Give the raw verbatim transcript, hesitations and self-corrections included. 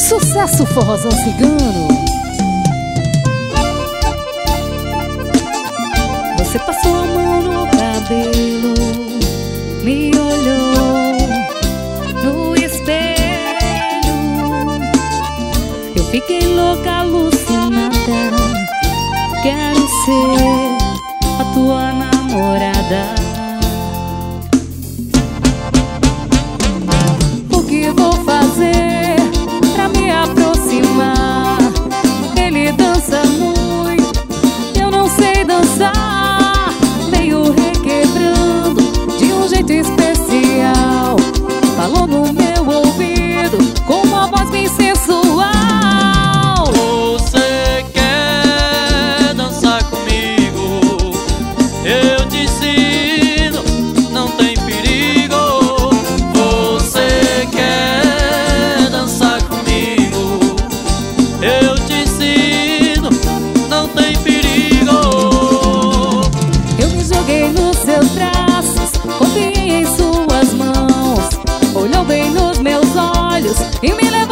Sucesso forrozão cigano. Você passou a mão no cabelo, me olhou no espelho. Eu fiquei louca, alucinada. Quero ser a tua namorada. O que vou fazer pra me aproximar? Ele dança muito, eu não sei dançar. Meio requebrando de um jeito especial. Falou no meu ouvido com uma voz bem sensual. Você quer dançar comigo? Eu te ensino, não tem perigo. Você quer dançar comigo? Eu te ensino, não tem perigo. Eu me joguei nos seus braços, confiei em suas mãos. Olhou bem nos meus olhos e me levou